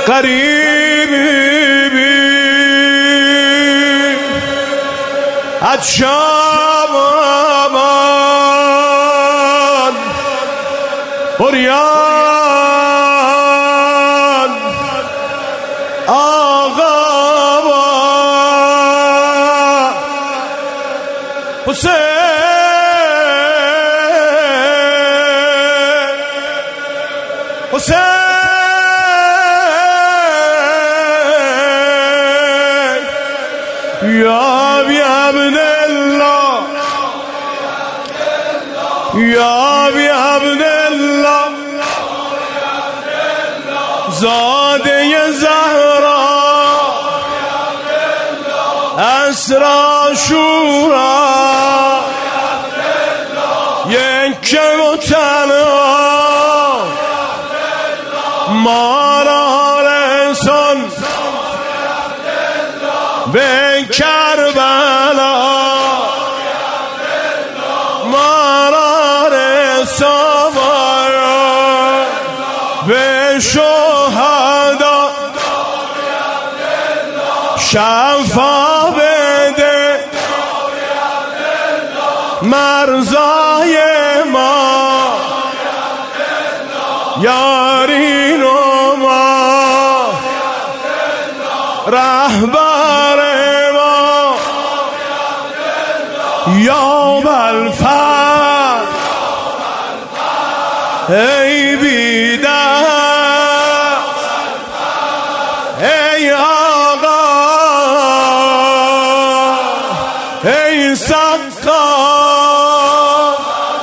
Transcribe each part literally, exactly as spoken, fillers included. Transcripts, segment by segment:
قریبی بی از شام آمان بریان آقا حسین حسین یا بی عبدالله یا بی عبدالله زاده زهرا اسرا شورا یک و تنها ما را رسان به کربلا ما را رسان به شهدا شفا بده مرزای ما یارین و ما رهبر ما یا بالفر ای بیدر ای آقا ای سقا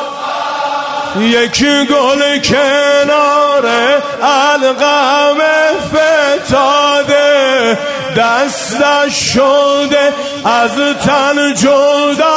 یک گل کنار القم فتاده دستش شده از تن جدا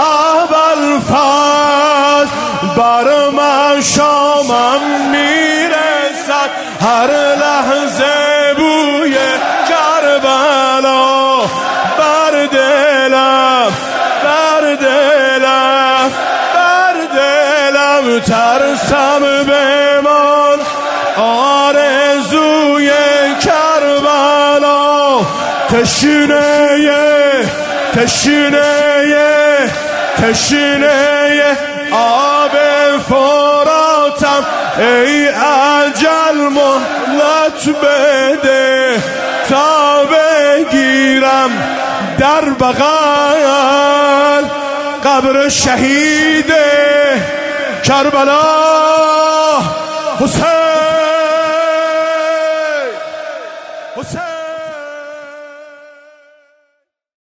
ابوالفضل بر من شامم میرسد هر لحظه بوی کربلا بر دلم بر دلم بر دلم ترسم بمان آرزوی کربلا تشنه تشنه تشنه آب فراتم ای اجل مهلت بده تا بگیرم در بغل قبر شهید کربلا حسین.